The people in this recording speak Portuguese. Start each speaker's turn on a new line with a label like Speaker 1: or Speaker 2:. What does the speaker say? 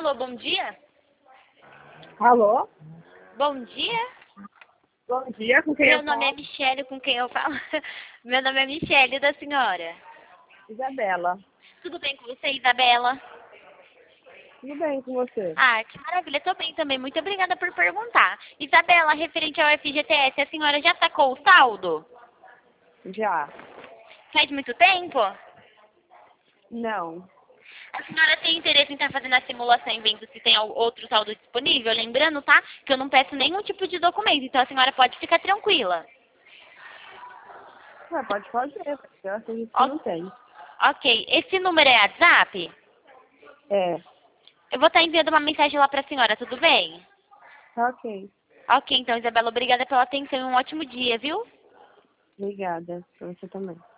Speaker 1: Alô, bom dia?
Speaker 2: Alô?
Speaker 1: Bom dia?
Speaker 2: Bom dia, com quem
Speaker 1: Meu
Speaker 2: eu
Speaker 1: nome é
Speaker 2: falo?
Speaker 1: Michele, com quem eu falo? Meu nome é Michele, da senhora.
Speaker 2: Isabela.
Speaker 1: Tudo bem com você, Isabela?
Speaker 2: Tudo bem com você?
Speaker 1: Ah, que maravilha, tô bem também. Muito obrigada por perguntar. Isabela, referente ao FGTS, a senhora já sacou o saldo?
Speaker 2: Já.
Speaker 1: Faz muito tempo?
Speaker 2: Não.
Speaker 1: A senhora tem interesse em estar fazendo a simulação e vendo se tem outro saldo disponível? Lembrando, tá? Que eu não peço nenhum tipo de documento, então a senhora pode ficar tranquila.
Speaker 2: Pode fazer, porque eu acredito que
Speaker 1: Ó,
Speaker 2: não tem.
Speaker 1: ok, esse número é WhatsApp?
Speaker 2: É.
Speaker 1: Eu vou estar enviando uma mensagem lá para a senhora, tudo bem?
Speaker 2: Tá ok.
Speaker 1: Ok, então, Isabela, obrigada pela atenção e um ótimo dia, viu?
Speaker 2: Obrigada. Pra você também.